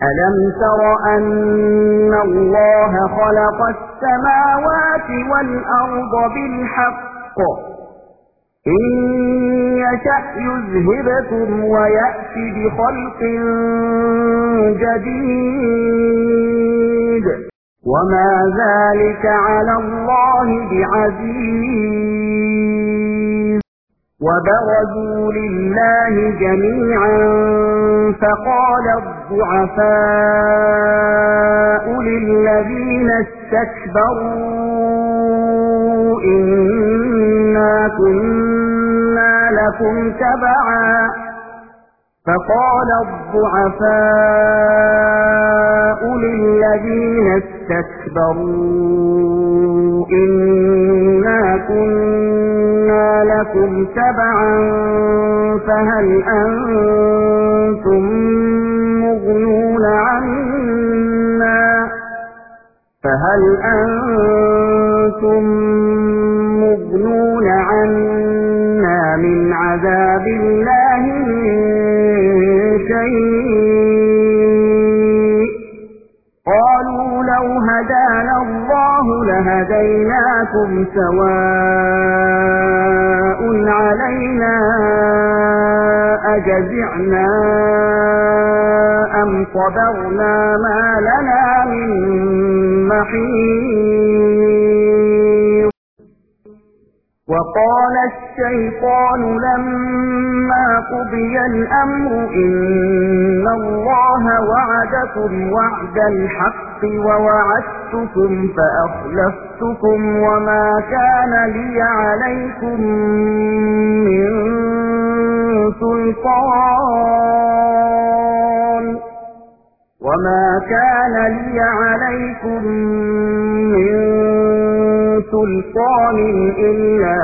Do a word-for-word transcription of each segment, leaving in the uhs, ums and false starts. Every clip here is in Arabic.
ألم تر أن الله خلق السماوات والأرض بالحق إن يشأ يذهبكم ويأتي بخلق جديد وما ذلك على الله بعزيز وبرزوا لله جميعا فقال الضعفاء للذين استكبروا إنا كنا لكم تبعا فقال الضعفاء للذين استكبروا إنا كنا لكم تبعا فهل أنتم مغنون عنا فهل أنتم مغنون عنا من عذاب الله من شيء قالوا لو هدانا الله لهديناكم سواء علينا أجزعنا أم صبرنا ما لنا من محيص وقال الشيطان لما قضي الأمر إن الله وعدكم وعد الحق ووعدتكم فأخلفتكم وما كان لي عليكم من سلطان وما كان لي عليكم من سلطان إلا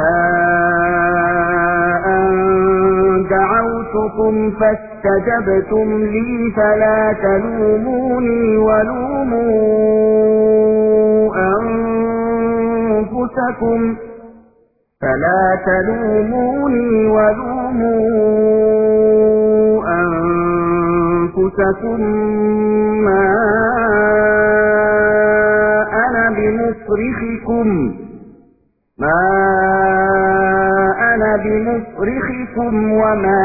أن دعوتكم فاستجبتم لي فلا تلوموني ولوموا أنفسكم فلا تلوموني ولوموا أنفسكم ما أنا بمصرخكم ما أنا بمصرخكم وما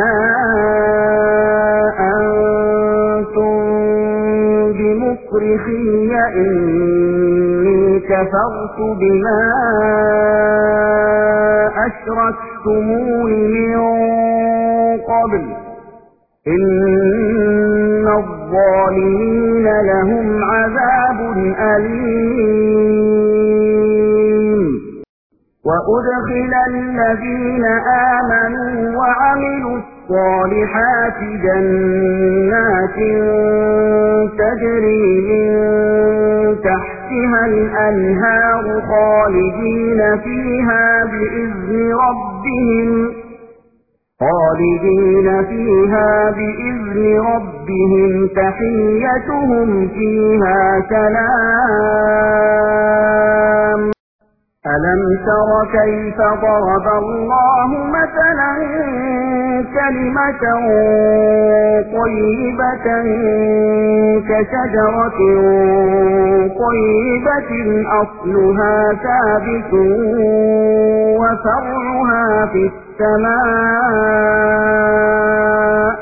أنتم بمصرخي إني كفرت بما أشركتمون من قبل إن الظالمين لهم عذاب أليم وأدخل الذين آمنوا وعملوا الصالحات جنات تجري من تحتها الأنهار خالدين فيها بإذن ربهم خالدين فيها بإذن ربهم تحيتهم فيها سلام ألم تر كيف ضرب الله مثلا كلمة طيبة كشجرة طيبة أصلها ثابت وفرعها في السماء